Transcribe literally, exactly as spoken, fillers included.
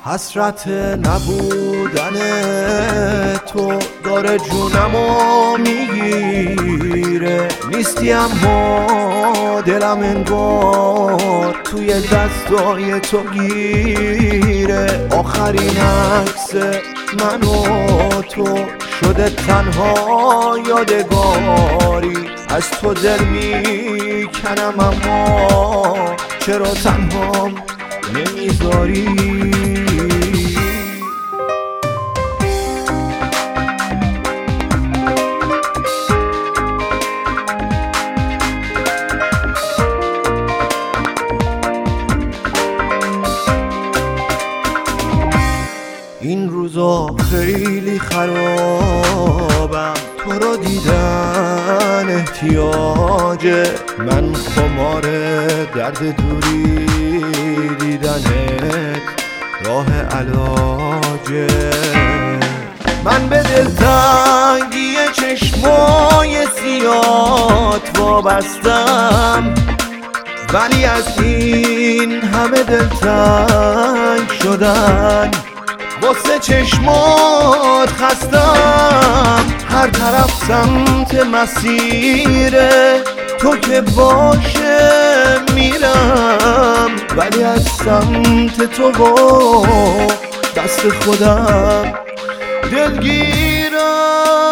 حسرت نبودن تو داره جونمو میگیره، نیستی اما دلم انگار توی دستای تو گیره. آخرین عکس من و تو شده تنها یادگاری، از تو دل میکنم اما چرا تنهام نمیذاری. این روزا خیلی خرابم، تو رو دیدن احتیاجه، من خمار درد دوری، دیدنت راه علاجه. من به دلتنگی چشمای سیات وابستم، ولی از این همه دلتنگ شدن واسه چشمات خستم. هر طرف سمت مسیره تو که باشه میرم، ولی از سمت تو و دست خودم دلگیرم.